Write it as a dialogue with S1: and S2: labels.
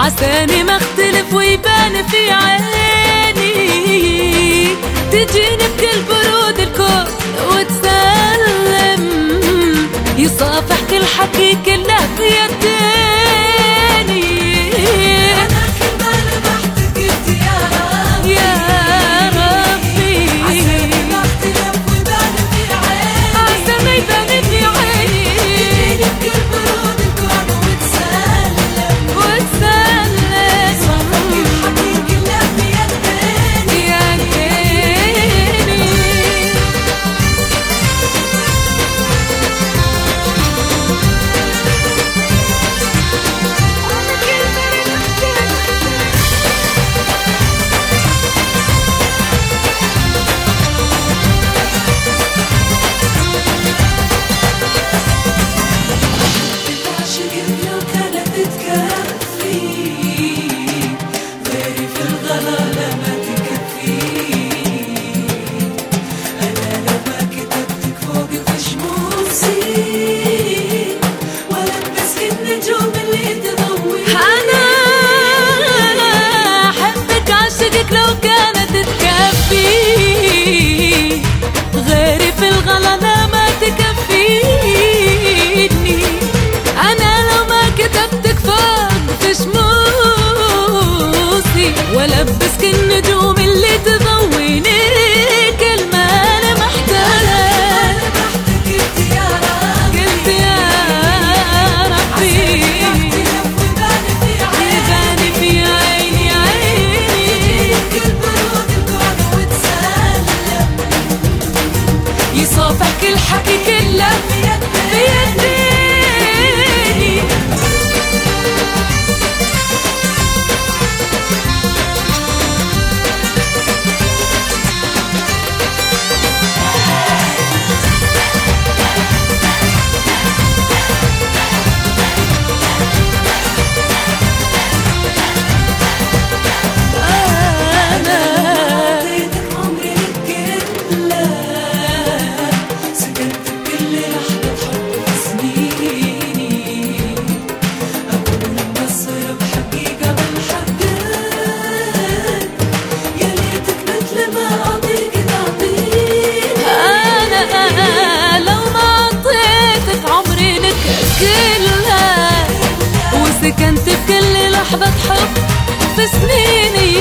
S1: عساني ما اختلف ويبان في عيني، تجيني بكل برود الكون وتسلم، يصافح كل حكي كله في يديني.
S2: أنا كل ما لمحتك قلت يا ربي عساني ما اختلف ويبان في عيني،
S1: عساني يبان في عيني،
S2: تجيني بكل برود الكون وتسلم، يصافح كل حكي كله في يديني.
S1: لو كانت تكفي غيري في الغلا ما تكفيني، أنا لو ما كتبتك فوق في شموسي ولبسك النجوم اللي تضويني كل ما أنا محتاج.
S2: قلت يا ربي
S1: يبان في عيني
S2: كل برود الكون وتسلم،
S1: يصافح كل حكي كله في يديني. كلها وسكنت بكل لحظة حب في سنيني،